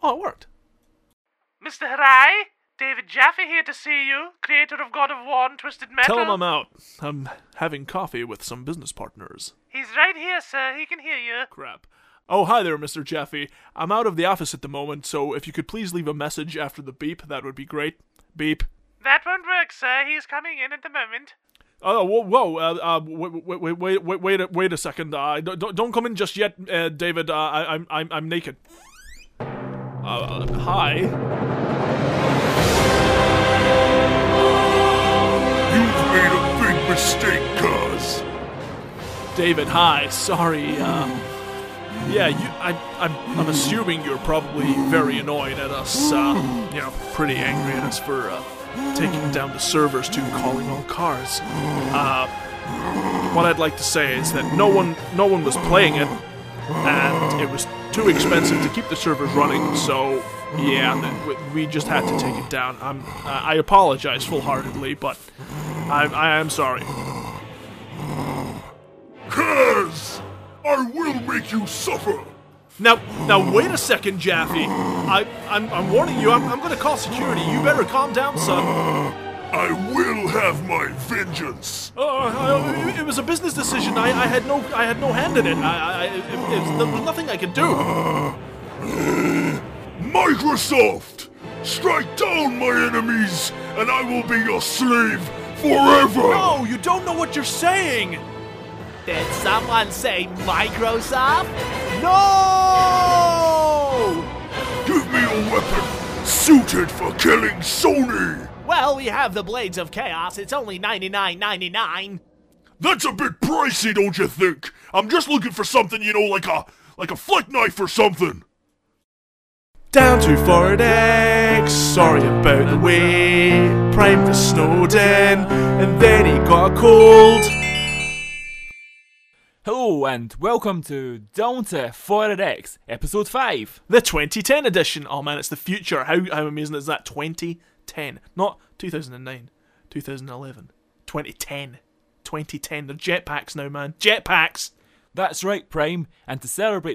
Oh, it worked. Mr. Harai, David Jaffe here to see you, creator of God of War and Twisted Metal. Tell him I'm out. I'm having coffee with some business partners. He's right here, sir. He can hear you. Crap. Oh, hi there, Mr. Jaffe. I'm out of the office at the moment, so if you could please leave a message after the beep, that would be great. Beep. That won't work, sir. He's coming in at the moment. Oh, whoa, wait a second. Don't come in just yet, David. I'm naked. Hi. You've made a big mistake, cuz. David, hi. Sorry. I'm assuming you're probably very annoyed at us. Pretty angry at us for taking down the servers to calling all cars. What I'd like to say is that no one was playing it, and it was too expensive to keep the servers running. So yeah, we just had to take it down. I apologize full-heartedly, but I am sorry. Cuz I will make you suffer. Now wait a second, Jaffe. I'm warning you. I'm going to call security. You better calm down, son. I will have my vengeance. It was a business decision. I had no hand in it. There was nothing I could do. Microsoft, strike down my enemies, and I will be your slave forever. No, you don't know what you're saying. Did someone say Microsoft? No! Give me a weapon suited for killing Sony. Well, we have the Blades of Chaos. It's only $99.99. That's a bit pricey, don't you think? I'm just looking for something, like a flick knife or something. Down to Fordex, sorry about the wait. Prime for Snowden, and then he got cold. Hello and welcome to Down to Forex, episode 5. The 2010 edition. Oh man, it's the future. How amazing is that? 2010. Not 2009, 2011. 2010. 2010. They're jetpacks now, man. Jetpacks! That's right, Prime. And to celebrate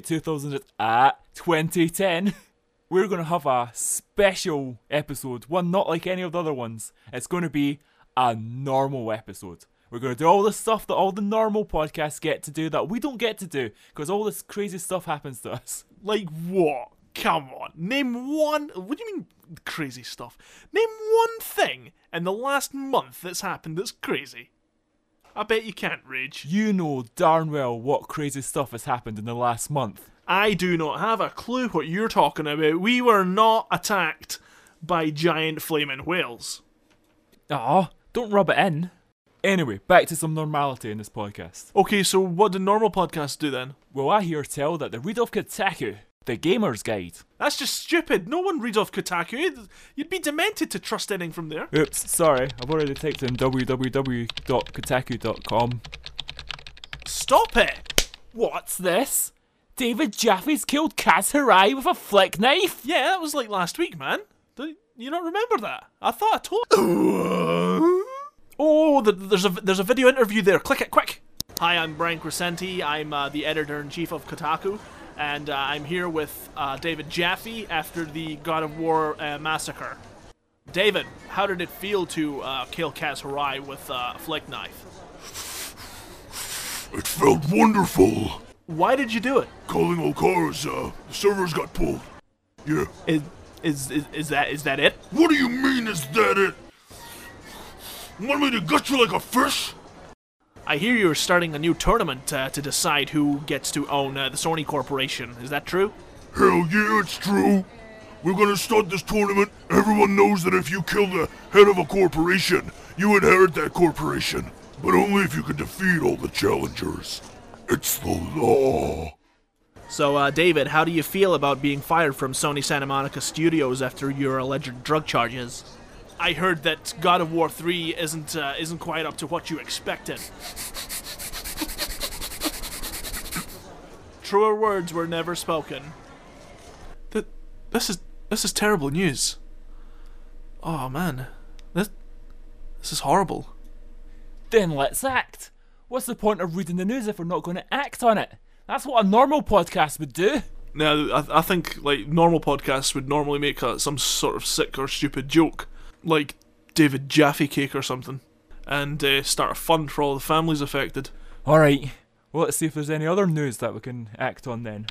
2010, we're going to have a special episode. One not like any of the other ones. It's going to be a normal episode. We're going to do all the stuff that all the normal podcasts get to do that we don't get to do, because all this crazy stuff happens to us. Like what? Come on. Name one... What do you mean crazy stuff? Name one thing in the last month that's happened that's crazy. I bet you can't, Rage. You know darn well what crazy stuff has happened in the last month. I do not have a clue what you're talking about. We were not attacked by giant flaming whales. Aw, don't rub it in. Anyway, back to some normality in this podcast. Okay, so what do normal podcasts do then? Well, I hear tell that the read of Kotaku, the Gamer's Guide. That's just stupid. No one reads off Kotaku. You'd be demented to trust anything from there. Oops, sorry. I've already typed in www.kotaku.com. Stop it! What's this? David Jaffe's killed Kaz Hirai with a flick knife? Yeah, that was like last week, man. Do you not remember that? I thought I told you. Oh, there's a video interview there. Click it, quick. Hi, I'm Brian Crescenti. I'm the editor-in-chief of Kotaku, and I'm here with David Jaffe after the God of War massacre. David, how did it feel to kill Kaz Hirai with a flick knife? It felt wonderful. Why did you do it? Calling all cars, the servers got pulled. Yeah. Is that it? What do you mean, is that it? Want me to gut you like a fish? I hear you're starting a new tournament to decide who gets to own the Sony Corporation. Is that true? Hell yeah, it's true. We're gonna start this tournament. Everyone knows that if you kill the head of a corporation, you inherit that corporation. But only if you can defeat all the challengers. It's the law. So, David, how do you feel about being fired from Sony Santa Monica Studios after your alleged drug charges? I heard that God of War 3 isn't quite up to what you expected. Truer words were never spoken. This is terrible news. Oh man, this is horrible. Then let's act. What's the point of reading the news if we're not going to act on it? That's what a normal podcast would do. Now, I think like normal podcasts would normally make some sort of sick or stupid joke, like David Jaffe Cake or something, and start a fund for all the families affected. Alright, well, let's see if there's any other news that we can act on then.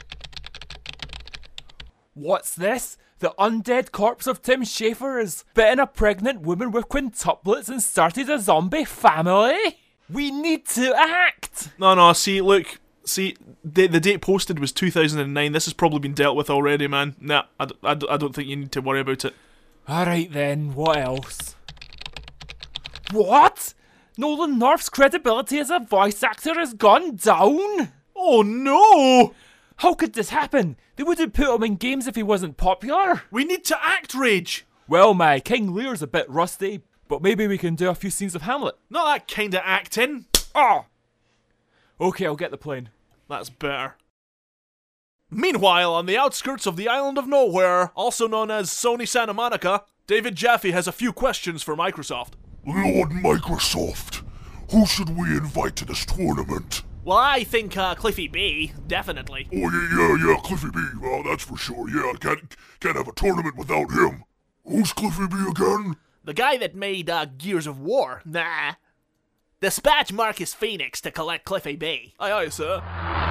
What's this? The undead corpse of Tim Schafer has bitten a pregnant woman with quintuplets and started a zombie family? We need to act! No, see, the date posted was 2009. This has probably been dealt with already, man. Nah, I don't think you need to worry about it. Alright then, what else? What? Nolan North's credibility as a voice actor has gone down? Oh no! How could this happen? They wouldn't put him in games if he wasn't popular. We need to act, Rage! Well, my King Lear's a bit rusty, but maybe we can do a few scenes of Hamlet. Not that kind of acting. Oh! Okay, I'll get the plane. That's better. Meanwhile, on the outskirts of the island of nowhere, also known as Sony Santa Monica, David Jaffe has a few questions for Microsoft. Lord Microsoft, who should we invite to this tournament? Well, I think Cliffy B, definitely. Oh, yeah, Cliffy B. Well, that's for sure. Yeah, can't have a tournament without him. Who's Cliffy B again? The guy that made Gears of War. Nah. Dispatch Marcus Phoenix to collect Cliffy B. Aye, sir.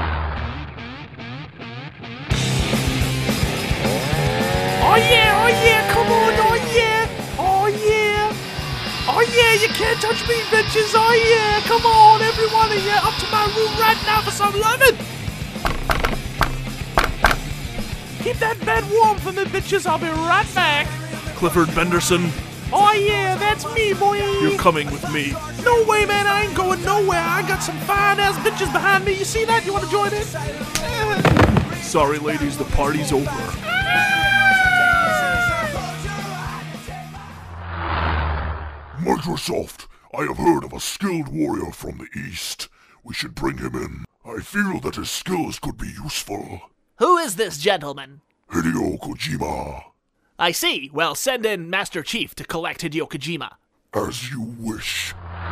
Oh yeah, come on, oh yeah, you can't touch me, bitches, oh yeah, come on, every one of you, up to my room right now for some lovin'. Keep that bed warm for me, bitches, I'll be right back. Clifford Benderson, Oh yeah, that's me, boy. you're coming with me. No way, man, I ain't going nowhere. I got some fine-ass bitches behind me. You see that? You want to join in? Sorry, ladies, the party's over. Microsoft, I have heard of a skilled warrior from the East. We should bring him in. I feel that his skills could be useful. Who is this gentleman? Hideo Kojima. I see. Well, send in Master Chief to collect Hideo Kojima. As you wish.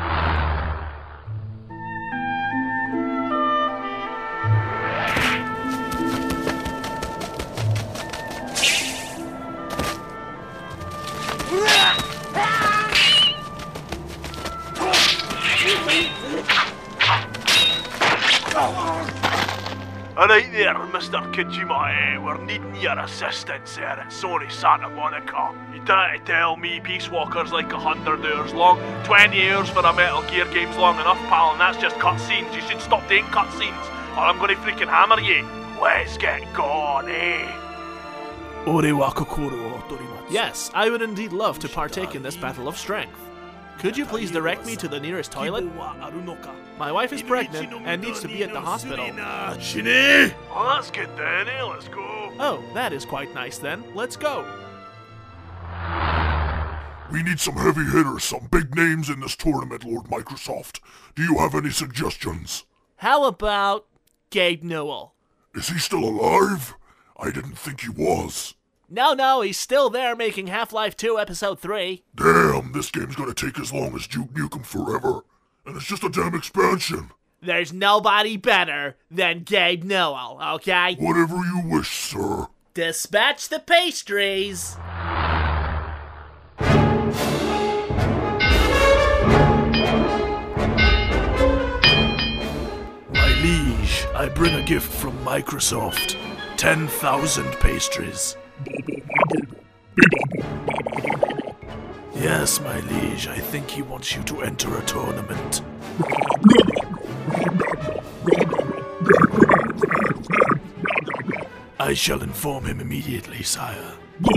Alright there, Mr. Kojima, we're needing your assistance here at Sony Santa Monica. You try to tell me Peace Walker's like 100 hours long? 20 hours for a Metal Gear game's long enough, pal, and that's just cutscenes. You should stop doing cutscenes, or I'm gonna freaking hammer you. Let's get going, eh? Yes, I would indeed love to partake in this battle of strength. Could you please direct me to the nearest toilet? My wife is pregnant and needs to be at the hospital. Well, that's good then, eh? Let's go. Oh, that is quite nice then. Let's go. We need some heavy hitters, some big names in this tournament, Lord Microsoft. Do you have any suggestions? How about Gabe Newell? Is he still alive? I didn't think he was. No, he's still there making Half-Life 2 Episode 3. Damn, this game's gonna take as long as Duke Nukem Forever. And it's just a damn expansion. There's nobody better than Gabe Newell, okay? Whatever you wish, sir. Dispatch the pastries! My liege, I bring a gift from Microsoft. 10,000 pastries. Yes, my liege, I think he wants you to enter a tournament. I shall inform him immediately, sire.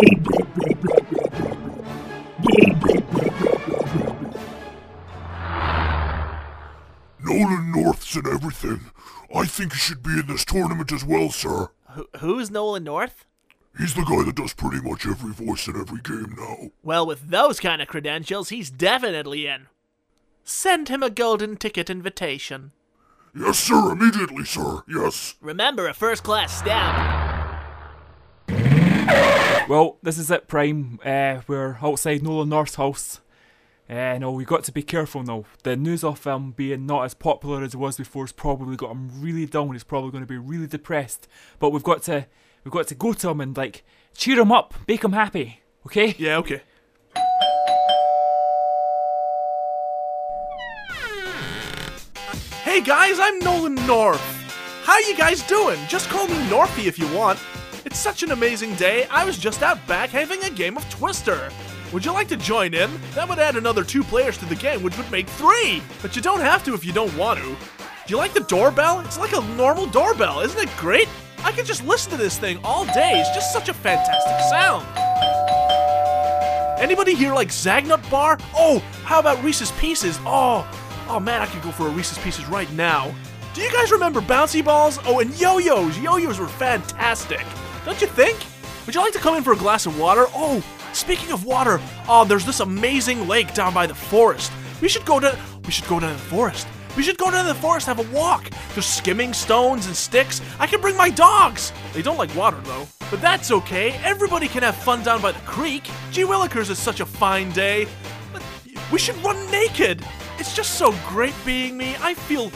Nolan North's in everything. I think he should be in this tournament as well, sir. Who's Nolan North? He's the guy that does pretty much every voice in every game now. Well, with those kind of credentials, he's definitely in. Send him a golden ticket invitation. Yes, sir, immediately, sir, yes. Remember, a first-class stamp. Well, this is it, Prime. We're outside Nolan North's house. No, we got to be careful now. The news of him being not as popular as it was before has probably got him really down. He's probably going to be really depressed. But we've got to go to him and like cheer him up, make him happy. Okay? Yeah, okay. Hey guys, I'm Nolan North. How you guys doing? Just call me Northy if you want. It's such an amazing day. I was just out back having a game of Twister. Would you like to join in? That would add another 2 players to the game, which would make 3. But you don't have to if you don't want to. Do you like the doorbell? It's like a normal doorbell. Isn't it great? I could just listen to this thing all day. It's just such a fantastic sound. Anybody here like Zagnut Bar? Oh, how about Reese's Pieces? Oh man, I could go for a Reese's Pieces right now. Do you guys remember bouncy balls? Oh, and yo-yos. Yo-yos were fantastic. Don't you think? Would you like to come in for a glass of water? Oh, speaking of water, there's this amazing lake down by the forest. We should go to the forest. We should go down to the forest, have a walk. There's skimming stones and sticks. I can bring my dogs. They don't like water though. But that's okay. Everybody can have fun down by the creek. Gee willikers, it's such a fine day. But we should run naked. It's just so great being me. I feel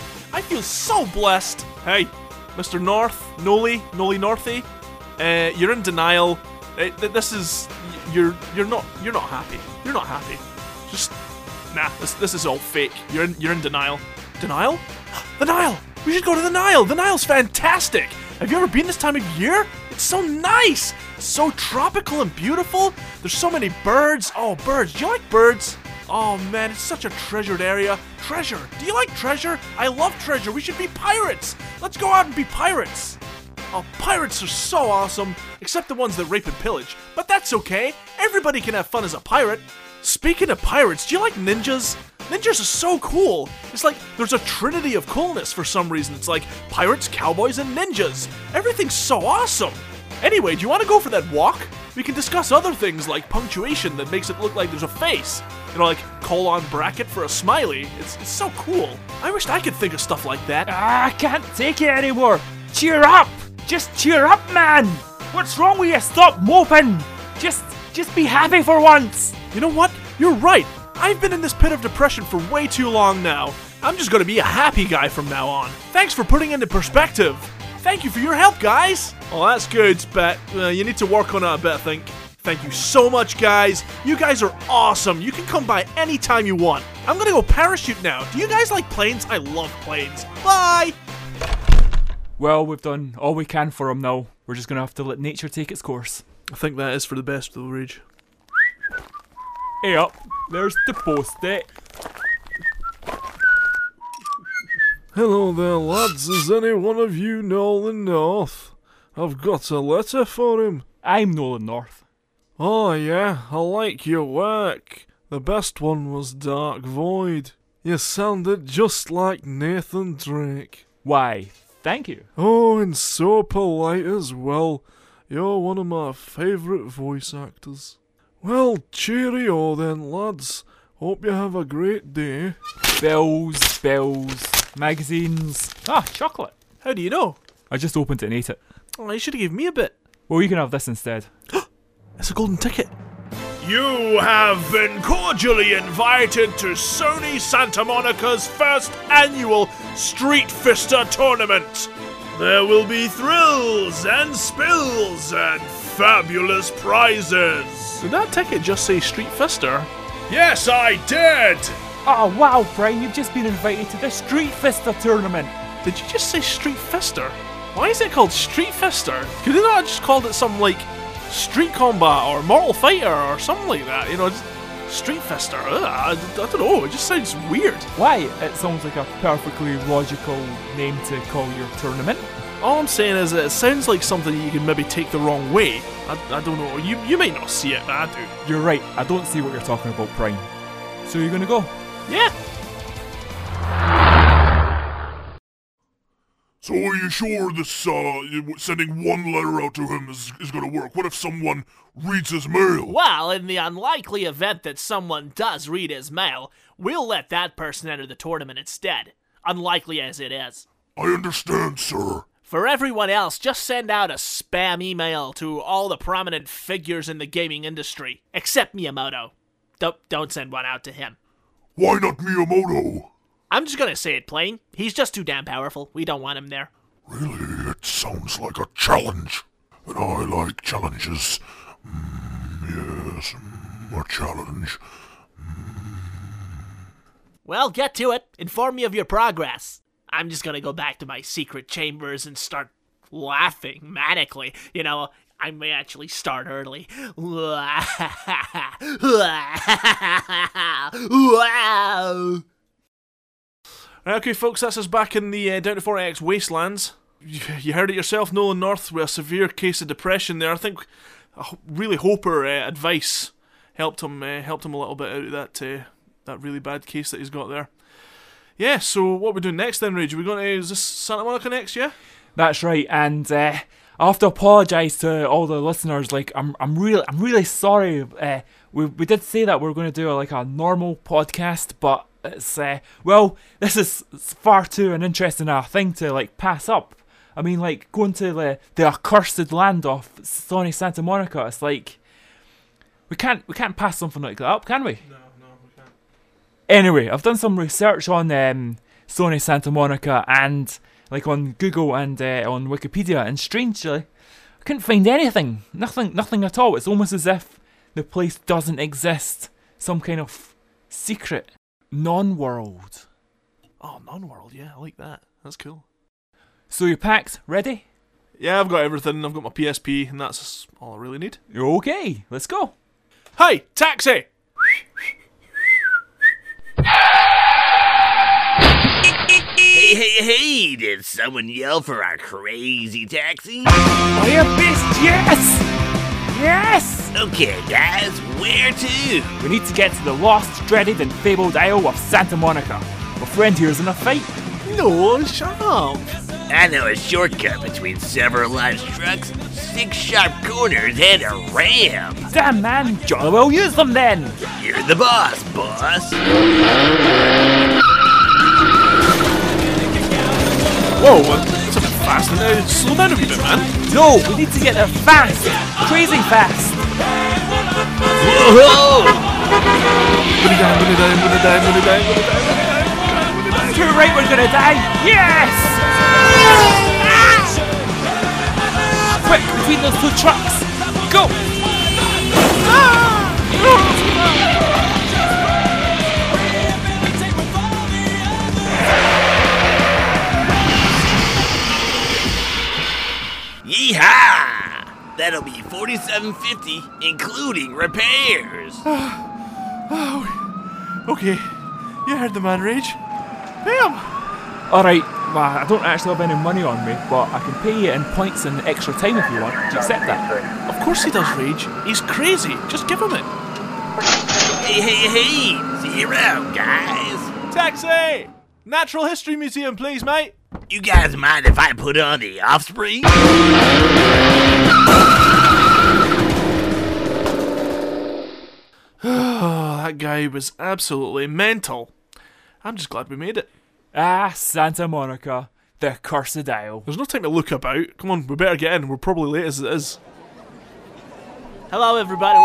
so blessed. Hey, Mr. North, Noli Northy, you're in denial. This is you're not happy. You're not happy. Just nah. This is all fake. You're in denial. Denial? The Nile. We should go to the Nile. The Nile's fantastic. Have you ever been this time of year? It's so nice. It's so tropical and beautiful. There's so many birds. Oh, birds. Do you like birds? Oh man, it's such a treasured area. Treasure. Do you like treasure? I love treasure. We should be pirates. Let's go out and be pirates. Oh, pirates are so awesome, except the ones that rape and pillage. But that's okay. Everybody can have fun as a pirate. Speaking of pirates, do you like ninjas? Ninjas are so cool. It's like there's a trinity of coolness for some reason. It's like pirates, cowboys, and ninjas. Everything's so awesome. Anyway, do you want to go for that walk? We can discuss other things like punctuation that makes it look like there's a face. You know, like colon bracket for a smiley. It's so cool. I wished I could think of stuff like that. I can't take it anymore. Cheer up. Just cheer up, man. What's wrong with you? Stop moping. Just be happy for once. You know what? You're right. I've been in this pit of depression for way too long now. I'm just gonna be a happy guy from now on. Thanks for putting into perspective. Thank you for your help, guys. Oh, that's good, but you need to work on it a bit, I think. Thank you so much, guys. You guys are awesome. You can come by anytime you want. I'm gonna go parachute now. Do you guys like planes? I love planes. Bye! Well, we've done all we can for him now. We're just gonna have to let nature take its course. I think that is for the best, though, Rage. Hey up, there's the post-it. Hello there, lads. Is any one of you Nolan North? I've got a letter for him. I'm Nolan North. Oh yeah, I like your work. The best one was Dark Void. You sounded just like Nathan Drake. Why, thank you. Oh, and so polite as well. You're one of my favourite voice actors. Well, cheerio then, lads. Hope you have a great day. Bells, magazines. Ah, chocolate. How do you know? I just opened it and ate it. Oh, you should have given me a bit. Well, you can have this instead. It's a golden ticket. You have been cordially invited to Sony Santa Monica's first annual Street Fister tournament. There will be thrills and spills and fabulous prizes. Did that ticket just say Street Fister? Yes, I did! Oh wow, Brian, you've just been invited to the Street Fister tournament. Did you just say Street Fister? Why is it called Street Fister? Could they not have just called it some, like, Street Combat or Mortal Fighter or something like that? You know, just Street Fister. I don't know, it just sounds weird. Why? It sounds like a perfectly logical name to call your tournament. All I'm saying is that it sounds like something you can maybe take the wrong way. I don't know, you might not see it, but I do. You're right, I don't see what you're talking about, Prime. So you're gonna go? Yeah. So are you sure this, sending one letter out to him is gonna work? What if someone reads his mail? Well, in the unlikely event that someone does read his mail, we'll let that person enter the tournament instead. Unlikely as it is. I understand, sir. For everyone else, just send out a spam email to all the prominent figures in the gaming industry, except Miyamoto. Don't send one out to him. Why not Miyamoto? I'm just gonna say it plain. He's just too damn powerful. We don't want him there. Really, it sounds like a challenge. And I like challenges. Yes, a challenge. Well, get to it. Inform me of your progress. I'm just gonna go back to my secret chambers and start laughing manically. You know, I may actually start early. Okay, folks, that's us back in the Down to 40X wastelands. You heard it yourself, Nolan North with a severe case of depression there. I think, really hope her advice helped him a little bit out of that really bad case that he's got there. Yeah, so what we're doing next then, Rage? Are we going to, is this Santa Monica next, yeah? That's right, and I have to apologise to all the listeners. Like, I'm really sorry. We did say that we were going to do a normal podcast, but it's this is far too an interesting thing to pass up. I mean, going to the accursed land of Sony Santa Monica. It's like we can't pass something like that up, can we? No, we can't. Anyway, I've done some research on Sony Santa Monica and on Google and on Wikipedia, and strangely, I couldn't find anything. Nothing at all. It's almost as if the place doesn't exist. Some kind of secret non-world. Oh, non-world, yeah, I like that. That's cool. So you're packed? Ready? Yeah, I've got everything. I've got my PSP, and that's all I really need. Okay, let's go. Hey, taxi! Hey, did someone yell for a crazy taxi? Fire beast, yes! Yes! Okay, guys, where to? We need to get to the lost, dreaded, and fabled Isle of Santa Monica. My friend here's in a fight. No, shut up! I know a shortcut between several large trucks, 6 sharp corners, and a ramp. Damn, man, jolly well use them then! You're the boss. Whoa, that's a bit fast. Slow down a wee bit, man. No, we need to get there fast! Crazy fast! Whoa! Gonna die. Too right, we're gonna die! Yes! Quick, between those 2 trucks! Go! Yeehaw! That'll be $47.50, including repairs. Okay, you heard the man, Rage. Bam! Alright, I don't actually have any money on me, but I can pay you in points and extra time if you want. Do you accept that? Of course he does, Rage. He's crazy. Just give him it. Hey, see you around, guys. Taxi! Natural History Museum, please, mate. You guys mind if I put on the Offspring? Oh, that guy was absolutely mental. I'm just glad we made it. Santa Monica, the cursed isle. There's no time to look about. Come on, we better get in. We're probably late as it is. Hello, everybody.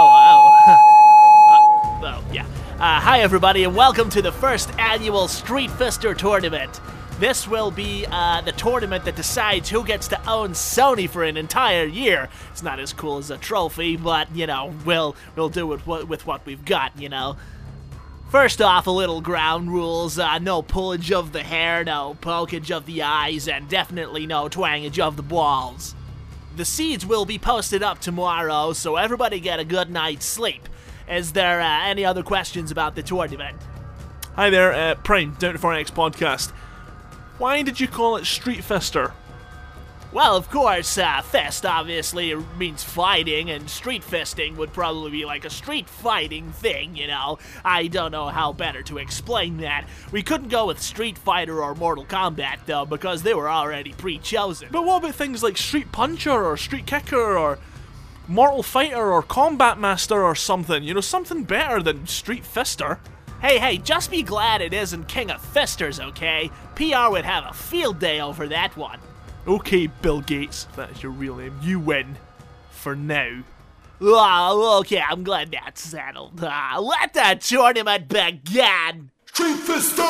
Yeah. Hi, everybody, and welcome to the first annual Street Fister tournament. This will be the tournament that decides who gets to own Sony for an entire year. It's not as cool as a trophy, but, you know, we'll do it with what we've got, you know. First off, a little ground rules. No pullage of the hair, no pokage of the eyes, and definitely no twangage of the balls. The seeds will be posted up tomorrow, so everybody get a good night's sleep. Is there any other questions about the tournament? Hi there, Prime, Down to 4X podcast. Why did you call it Street Fister? Well, of course, fist obviously means fighting, and street fisting would probably be like a street fighting thing, you know? I don't know how better to explain that. We couldn't go with Street Fighter or Mortal Kombat, though, because they were already pre-chosen. But what about things like Street Puncher or Street Kicker or Mortal Fighter or Combat Master or something? You know, something better than Street Fister. Hey, just be glad it isn't King of Fisters, okay? PR would have a field day over that one. Okay, Bill Gates, if that is your real name, you win. For now. Oh, okay, I'm glad that's settled. Let the tournament begin! Street Fister!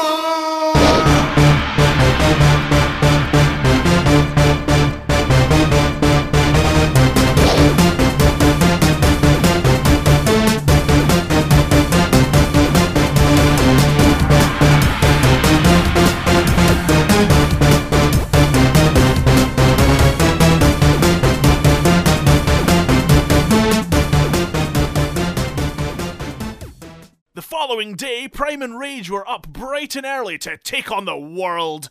The following day, Prime and Rage were up bright and early to take on the world.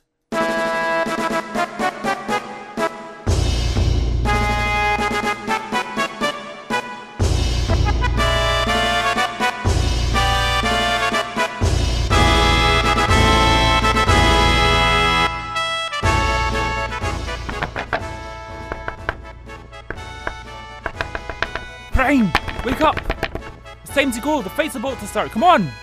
Prime, wake up! It's time to go. The fight's about to start. Come on!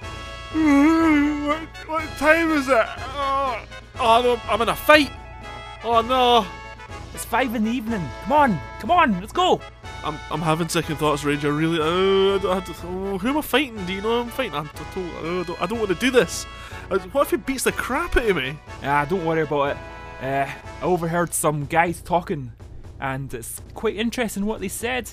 What time is it? Oh no, I'm in a fight. Oh no. It's 5 in the evening. Come on, let's go! I'm having second thoughts, Rage. I really, who am I fighting? Do you know who I'm fighting? I don't want to do this. What if he beats the crap out of me? Don't worry about it. I overheard some guys talking, and it's quite interesting what they said.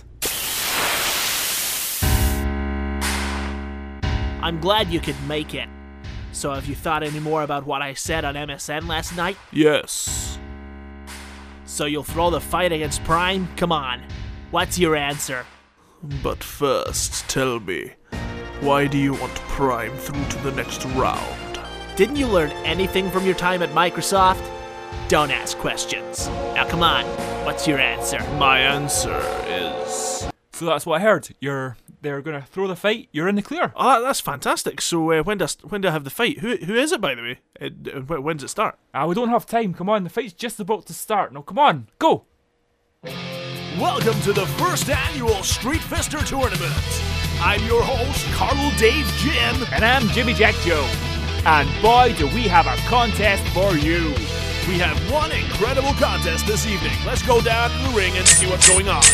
I'm glad you could make it. So have you thought any more about what I said on MSN last night? Yes. So you'll throw the fight against Prime? Come on. What's your answer? But first, tell me, why do you want Prime through to the next round? Didn't you learn anything from your time at Microsoft? Don't ask questions. Now come on. What's your answer? My answer is... So that's what I heard. They're gonna throw the fight. You're in the clear. Oh, that's fantastic. So when do I have the fight? Who is it, by the way? When does it start? We don't have time. Come on, the fight's just about to start. Now, come on, go! Welcome to the first annual Street Fister Tournament. I'm your host, Carl Dave Jim. And I'm Jimmy Jack Joe. And boy, do we have a contest for you. We have one incredible contest this evening. Let's go down to the ring and see what's going on.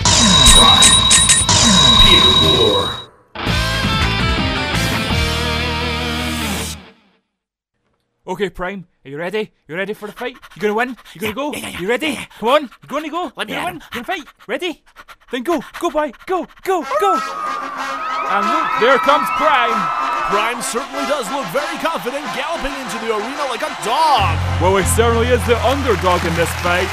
Peter Moore. Okay, Prime, are you ready? You ready for the fight? You gonna win? You gonna go? You ready? Come on, you gonna go? Let me you at win? him. You gonna fight? Ready? Then go, boy, go! And look, there comes Prime. Prime certainly does look very confident, galloping into the arena like a dog. Well, he certainly is the underdog in this fight.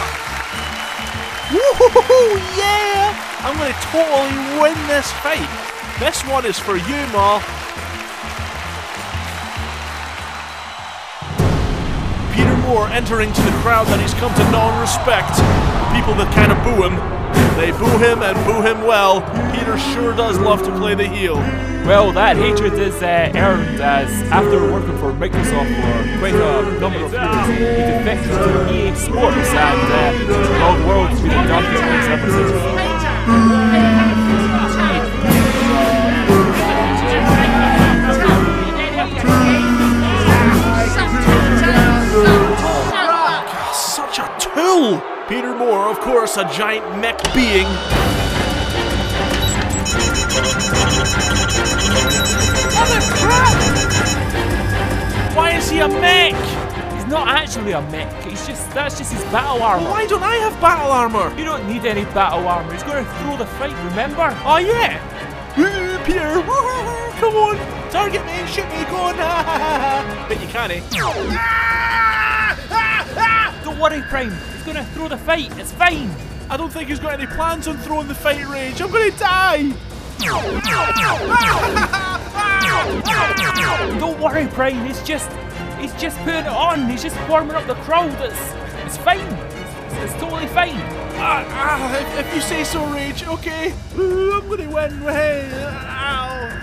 Woohoo! Yeah! I'm gonna totally win this fight. This one is for you, Ma. Peter Moore entering to the crowd that he's come to know and respect. The people that kind of boo him. They boo him and boo him well. Peter sure does love to play the heel. Well, that hatred is earned as after working for Microsoft for quite a number of years, he defected to EA Sports and all the world's been in darkness ever since. Such a tool! Peter Moore, of course, a giant mech being. Mother crap! Why is he a mech? He's not actually a mech. That's just his battle armor. Why don't I have battle armor? You don't need any battle armor. He's going to throw the fight. Remember? Oh yeah! Peter, come on, target me, shoot me, go on! Bet you can't, Don't worry, Prime. He's going to throw the fight. It's fine. I don't think he's got any plans on throwing the fight, Rage. I'm gonna die! Don't worry, Prime. He's just putting it on. He's just warming up the crowd. It's fine. It's totally fine. If you say so, Rage. Okay. I'm gonna win. Hey, ow.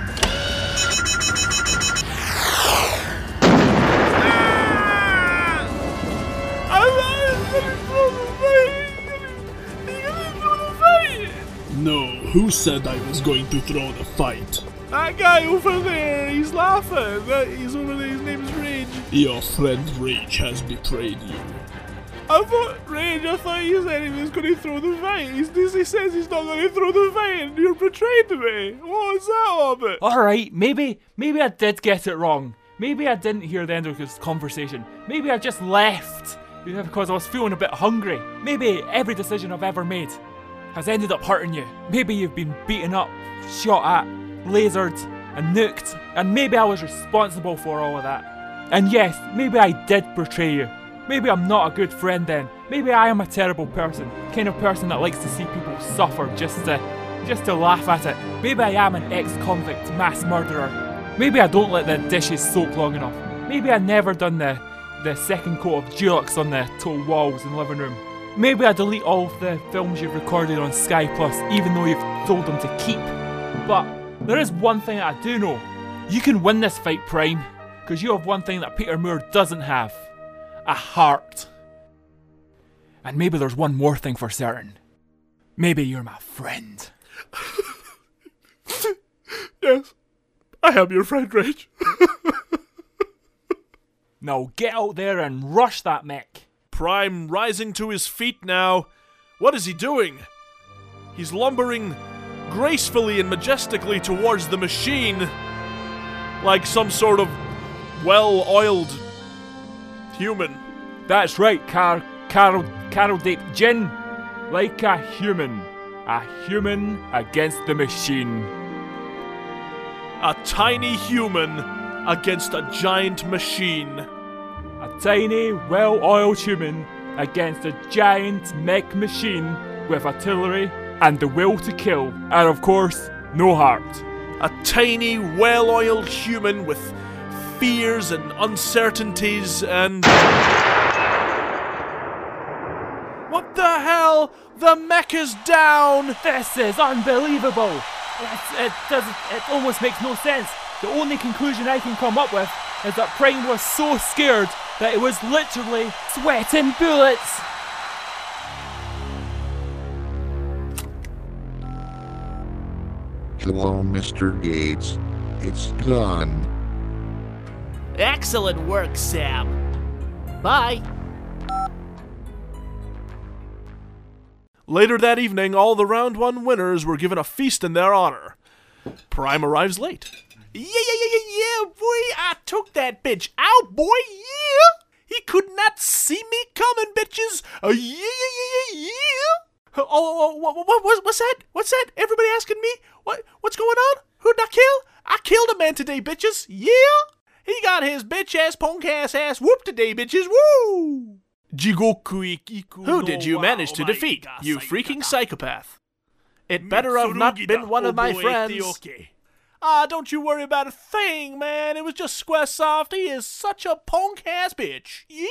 No, who said I was going to throw the fight? That guy over there, he's laughing. He's over there, his name's Rage. Your friend Rage has betrayed you. Rage, I thought you said he was going to throw the fight. He says he's not going to throw the fight, and you're betrayed me. What is that all about? Alright, maybe I did get it wrong. Maybe I didn't hear the end of this conversation. Maybe I just left because I was feeling a bit hungry. Maybe every decision I've ever made has ended up hurting you. Maybe you've been beaten up, shot at, lasered, and nuked, and maybe I was responsible for all of that. And yes, maybe I did betray you. Maybe I'm not a good friend then. Maybe I am a terrible person. Kind of person that likes to see people suffer just to laugh at it. Maybe I am an ex-convict mass murderer. Maybe I don't let the dishes soak long enough. Maybe I never done the second coat of Dulux on the tall walls in the living room. Maybe I delete all of the films you've recorded on Sky Plus, even though you've told them to keep. But there is one thing that I do know. You can win this fight, Prime, because you have one thing that Peter Moore doesn't have. A heart. And maybe there's one more thing for certain. Maybe you're my friend. Yes, I am your friend, Rage. Now get out there and rush that mech. Prime rising to his feet now. What is he doing? He's lumbering gracefully and majestically towards the machine, like some sort of well-oiled human. That's right, Carol Date Jin. Like a human. A human against the machine. A tiny human against a giant machine. A tiny, well-oiled human against a giant mech machine with artillery and the will to kill. And of course, no heart. A tiny, well-oiled human with fears and uncertainties and... What the hell? The mech is down! This is unbelievable! It almost makes no sense. The only conclusion I can come up with is that Prime was so scared that it was literally sweating bullets. Hello, Mr. Gates. It's done. Excellent work, Sam. Bye. Later that evening, all the round one winners were given a feast in their honor. Prime arrives late. Yeah, boy, I took that bitch out, boy, yeah! He could not see me coming, bitches! Yeah! Oh, what's that? What's that? Everybody asking me? What's going on? Who'd I kill? I killed a man today, bitches, yeah! He got his bitch-ass, punk-ass whooped today, bitches, woo! Who did you manage to defeat, you freaking psychopath? It better have not been one of my friends. Don't you worry about a thing, man. It was just Squaresoft. He is such a punk-ass bitch. Yeah?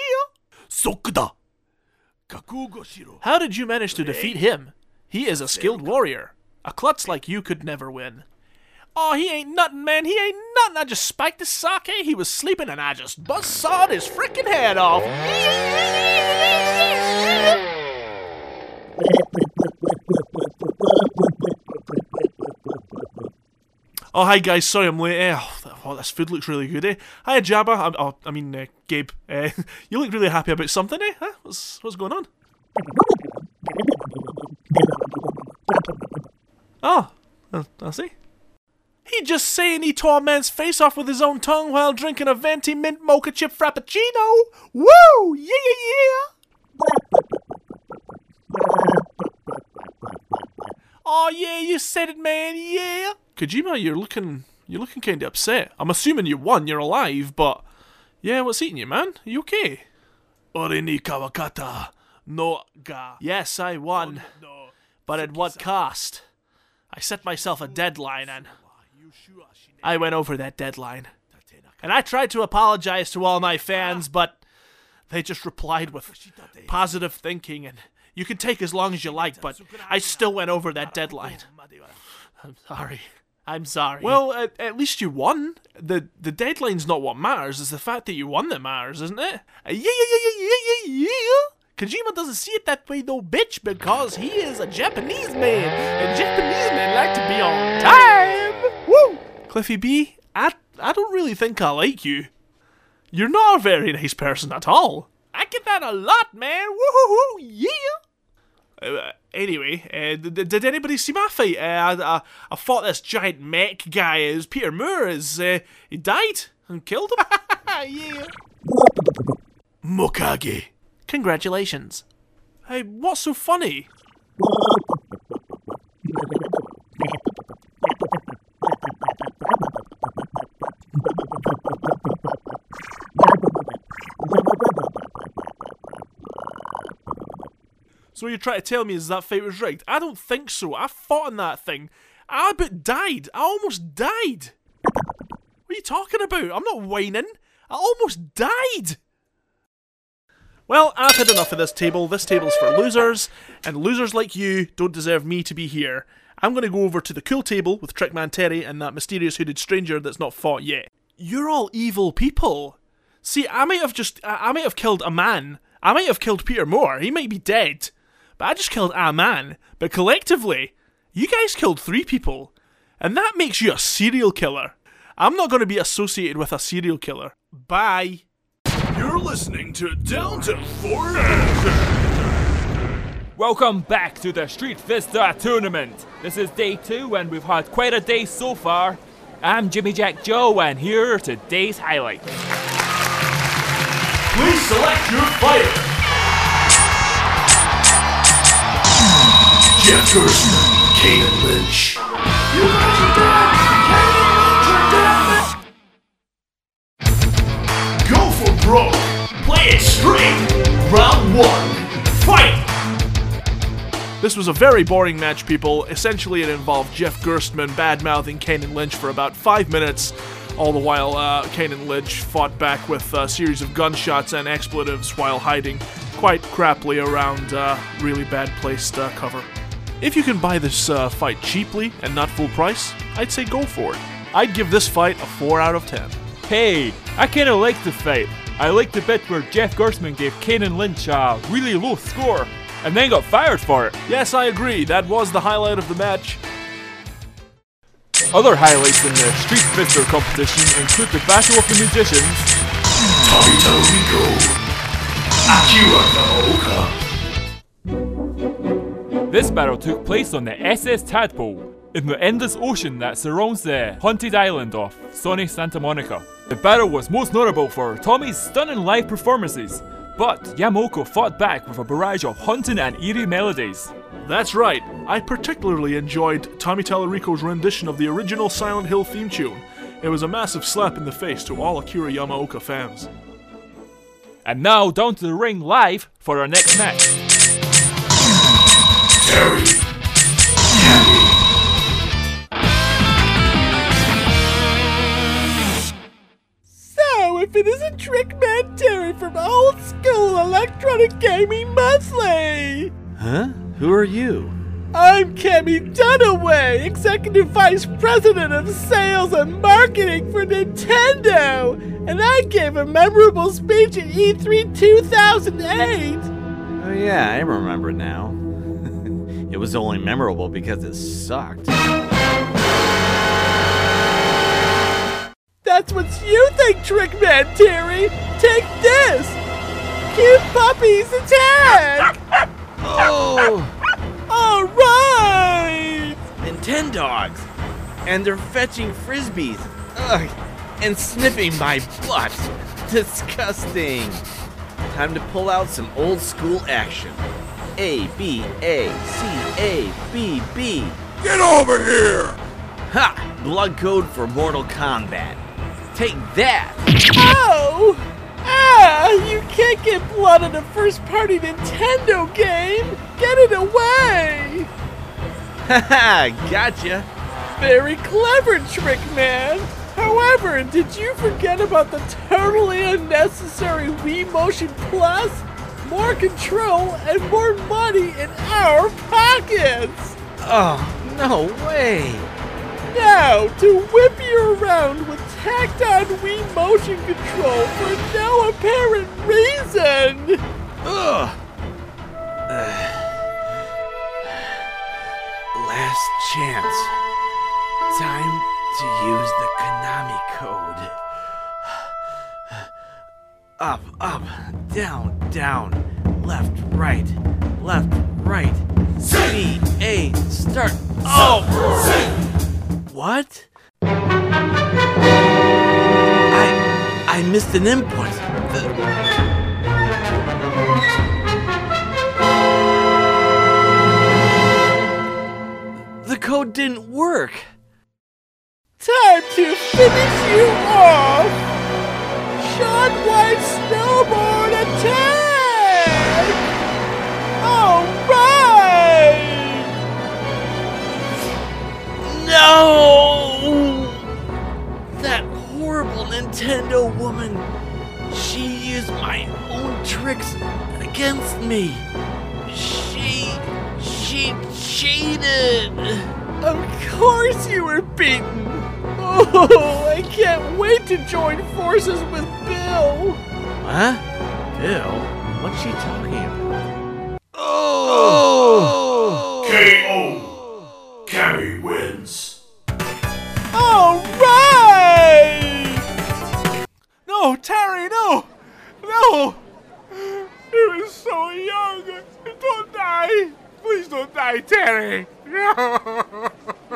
How did you manage to defeat him? He is a skilled warrior. A klutz like you could never win. Oh, he ain't nothing, man. He ain't nothing. I just spiked his sake. He was sleeping, and I just buzzsawed his freaking head off. Oh, hi guys, sorry I'm late. Oh, this food looks really good, eh? Hi Jabba, Gabe. You look really happy about something, eh? Huh? What's going on? Oh, I see. He just saying he tore a man's face off with his own tongue while drinking a venti mint mocha chip frappuccino. Woo! Yeah! Oh yeah, you said it, man. Yeah. Kojima, you're looking kind of upset. I'm assuming you won. You're alive, but yeah, what's eating you, man? Are you okay? Ore ni Kawakata no ga. Yes, I won, but at what cost? I set myself a deadline, and I went over that deadline. And I tried to apologize to all my fans, but they just replied with positive thinking, and you can take as long as you like, but I still went over that deadline. I'm sorry. Well, at least you won. The deadline's not what matters, it's the fact that you won that matters, isn't it? Yeah. Kojima doesn't see it that way though, bitch, because he is a Japanese man, and Japanese men like to be on time. Woo! Cliffy B, I don't really think I like you. You're not a very nice person at all. I get that a lot, man. Woohoo, yeah. Anyway, did anybody see my fight? I fought this giant mech guy. It was Peter Moore. He died and killed him. Yeah. Mokage. Congratulations. Hey, what's so funny? So what you're trying to tell me is that fight was rigged? I don't think so. I fought in that thing. I about died. I almost died. What are you talking about? I'm not whining. I almost died. Well, I've had enough of this table. This table's for losers, and losers like you don't deserve me to be here. I'm going to go over to the cool table with Trickman Terry and that mysterious hooded stranger that's not fought yet. You're all evil people. See, I might have killed a man. I might have killed Peter Moore. He might be dead. But I just killed a man. But collectively, you guys killed 3 people. And that makes you a serial killer. I'm not going to be associated with a serial killer. Bye. You're listening to Down to 4. Welcome back to the Street Vista Tournament. This is day 2 and we've had quite a day so far. I'm Jimmy Jack Joe and here are today's highlights. Please select your fighter. Jeff Gerstmann, Kanan Lynch. You guys are dead. Kanan Lynch are dead. Go for broke. Play it straight. Round 1. Fight. This was a very boring match, people. Essentially, it involved Jeff Gerstmann bad-mouthing Kanan Lynch for about 5 minutes, all the while Kanan Lynch fought back with a series of gunshots and expletives while hiding quite crappily around really bad placed cover. If you can buy this fight cheaply and not full price, I'd say go for it. I'd give this fight a 4 out of 10. Hey, I kinda liked the fight. I liked the bit where Jeff Gerstmann gave Kanan Lynch a really low score and then got fired for it. Yes, I agree. That was the highlight of the match. Other highlights in the Street Fister competition include the Battle of the Musicians, Tommy Tallarico, Akira Yamaoka. This battle took place on the SS Tadpole, in the endless ocean that surrounds the haunted island of Sonny Santa Monica. The battle was most notable for Tommy's stunning live performances, but Yamaoka fought back with a barrage of haunting and eerie melodies. That's right, I particularly enjoyed Tommy Tallarico's rendition of the original Silent Hill theme tune. It was a massive slap in the face to all Akira Yamaoka fans. And now down to the ring live for our next match. Terry. So, if it isn't Trickman Terry from Old School Electronic Gaming Monthly! Huh? Who are you? I'm Cammy Dunaway, Executive Vice President of Sales and Marketing for Nintendo, and I gave a memorable speech at E3 2008. Oh yeah, I remember now. It was only memorable because it sucked. That's what you think, Trickman Terry! Take this! Cute puppies attack! Oh! Alright! Nintendogs! And they're fetching frisbees! Ugh! And sniffing my butt! Disgusting! Time to pull out some old school action. A, B, A, C, A, B, B. Get over here! Ha! Blood code for Mortal Kombat. Take that! Oh! Ah! You can't get blood in a first-party Nintendo game! Get it away! Haha! Gotcha! Very clever, Trickman! However, did you forget about the totally unnecessary Wii Motion Plus? More control and more money in our pockets! Oh, no way! Now, to whip you around with tacked-on Wii Motion Control for no apparent reason! Ugh! Last chance. Time to use the Konami code. Up, up, down, down. Left, right. Left, right. C, A, start. Oh! What? I missed an input. The code didn't work. Time to finish you off! Sean White snowboard attack! Alright! No! That horrible Nintendo woman! She used my own tricks against me! She cheated! Of course you were beaten! Oh, I can't wait to join forces with Bill! Huh? Bill? What's she talking about? Oh! KO! Cammy wins. Alright! No, Terry, no! No! He was so young. Don't die. Please don't die, Terry. No.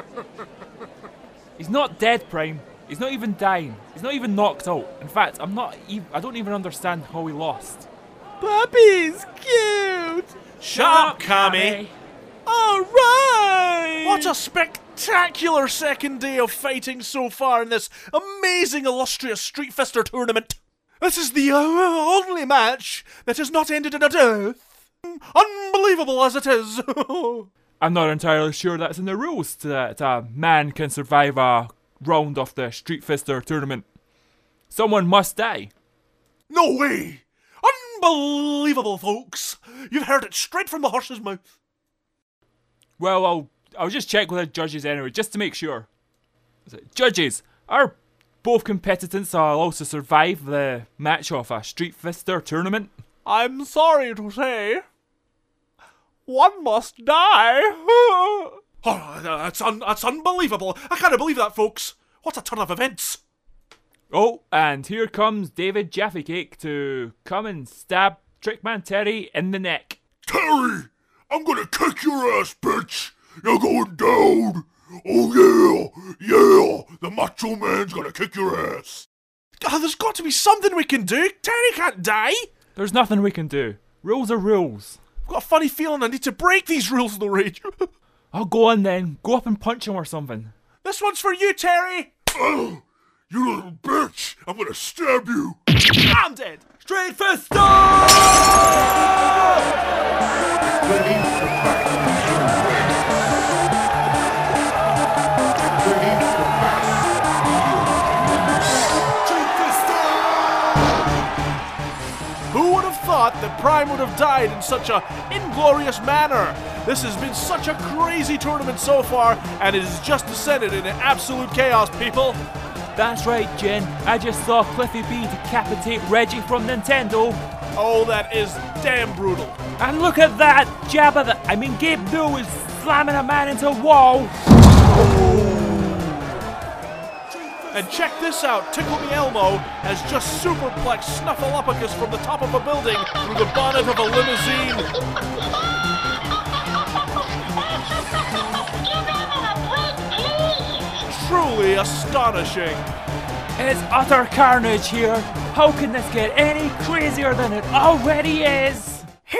He's not dead, Prime. He's not even dying. He's not even knocked out. In fact, I don't even understand how he lost. Puppy's cute! Shut up, Cammy! Alright! What a spectacular second day of fighting so far in this amazing, illustrious Street Fister tournament. This is the only match that has not ended in a death. Unbelievable as it is. I'm not entirely sure that's in the rules that a man can survive a round of the Street Fister tournament. Someone must die. No way! Unbelievable, folks! You've heard it straight from the horse's mouth. Well, I'll just check with the judges anyway, just to make sure. Judges, are both competitors allowed to survive the match of a Street Fister tournament? I'm sorry to say, one must die. Oh, that's unbelievable. I can't believe that, folks. What a turn of events. Oh, and here comes David Jaffecake to come and stab Trickman Terry in the neck. Terry, I'm gonna kick your ass, bitch. You're going down. Oh yeah, yeah. The Macho Man's gonna kick your ass. Oh, there's got to be something we can do. Terry can't die. There's nothing we can do. Rules are rules. I've got a funny feeling I need to break these rules, though, Rage. I'll go on then. Go up and punch him or something. This one's for you, Terry. Oh, you little bitch. I'm gonna stab you. I'm dead. Street Fister! Who would have thought that Prime would have died in such a inglorious manner? This has been such a crazy tournament so far, and it has just descended into absolute chaos, people. That's right, Jen. I just saw Cliffy B decapitate Reggie from Nintendo. Oh, that is damn brutal. And look at that! Gabe New is slamming a man into a wall. And check this out, Tickle Me Elmo has just superplexed Snuffleupagus from the top of a building through the bonnet of a limousine. Truly astonishing. It's utter carnage here. How can this get any crazier than it already is?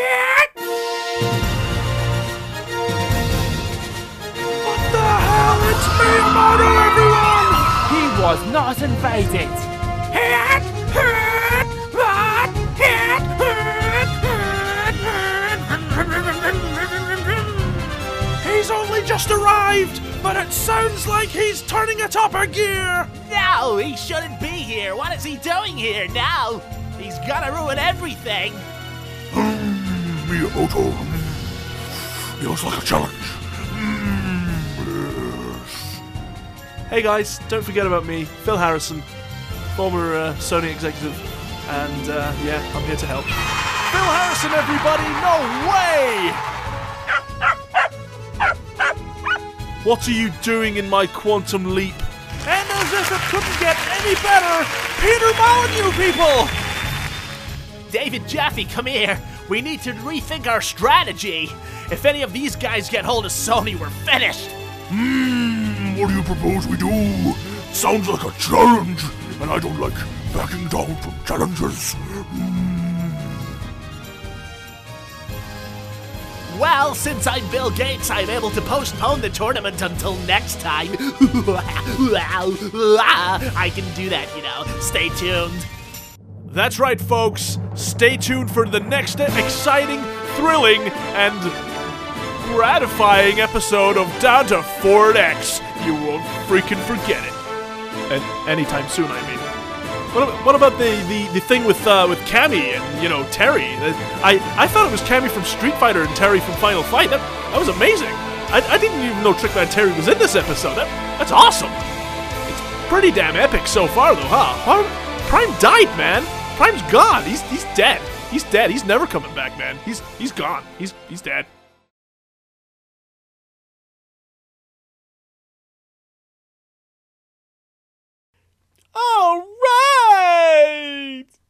What the hell? It's Miyamoto, everyone! He was not invited. He's only just arrived, but it sounds like he's turning it up a gear. No, he shouldn't be here. What is he doing here now? He's gonna ruin everything. Miyamoto. Feels like a challenge. Hey guys, don't forget about me, Phil Harrison, former Sony executive, and yeah, I'm here to help. Phil Harrison, everybody, no way! What are you doing in my Quantum Leap? And as if it couldn't get any better, Peter Molyneux, people! David, Jaffe, come here. We need to rethink our strategy. If any of these guys get hold of Sony, we're finished. What do you propose we do? Sounds like a challenge, and I don't like backing down from challenges. Well, since I'm Bill Gates, I'm able to postpone the tournament until next time. I can do that, you know. Stay tuned. That's right, folks. Stay tuned for the next exciting, thrilling, and gratifying episode of Down to Ford X. You won't freaking forget it. And anytime soon, I mean. What about the thing with Cammy and, you know, Terry? I thought it was Cammy from Street Fighter and Terry from Final Fight. That was amazing. I didn't even know Trickman Terry was in this episode. That's awesome. It's pretty damn epic so far, though, huh? Prime died, man. Prime's gone. He's dead. He's dead. He's never coming back, man. He's gone. He's dead. All right.